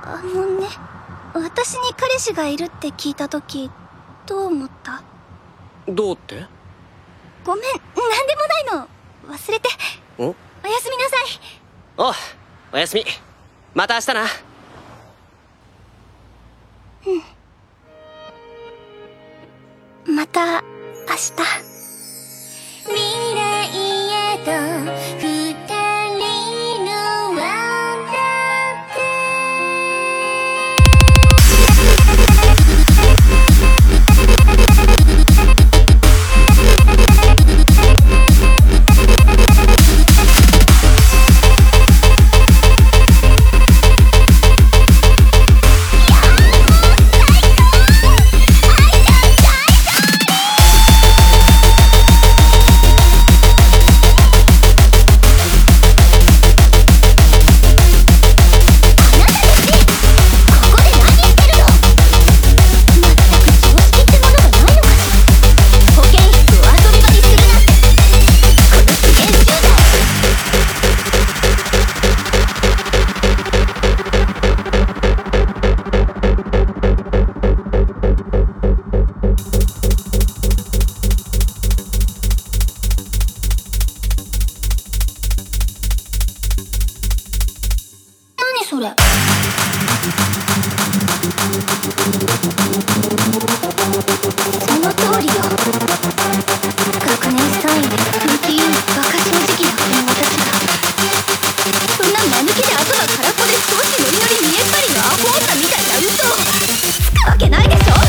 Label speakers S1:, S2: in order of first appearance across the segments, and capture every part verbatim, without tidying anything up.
S1: あのね、私に彼氏がいるって聞いた時どう思った？
S2: どうって？
S1: ごめん、なんでもないの。忘れて。
S2: お？
S1: おやすみなさい。
S2: おう、おやすみ。また明日な。
S1: うん。また明日。
S3: 未来へと二人のワンナそれ。その通りよ。学年さんいで風紀委員バカ正直なこの私がそんな間抜けで頭空っぽで少しノリノリ見えっ張りのアホ女みたいな嘘をつくわけないでしょ。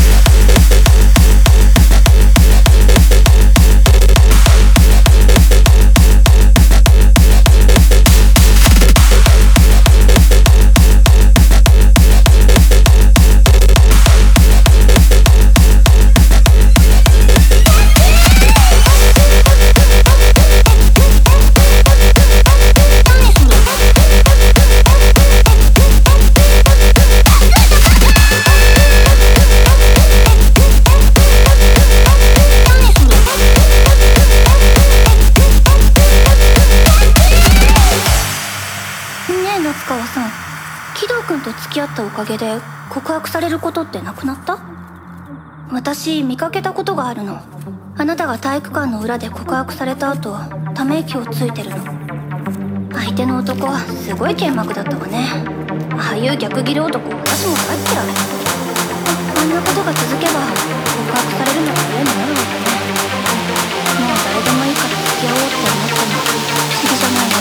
S3: 夏川さん、木戸君と付き合ったおかげで告白されることってなくなった？私見かけたことがあるの。あなたが体育館の裏で告白された後ため息をついてるの。相手の男すごい剣幕だったわね。ああいう逆ギレ男私も大嫌い。あんなことが続けば告白されるのが嫌になるわけね。もう誰でもいいから付き合おうって思ったの不思議じゃないわ。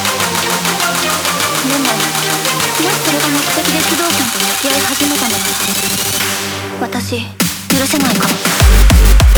S3: でも、もしそれが目的で工藤君と付き合い始めたのなら私許せないかも。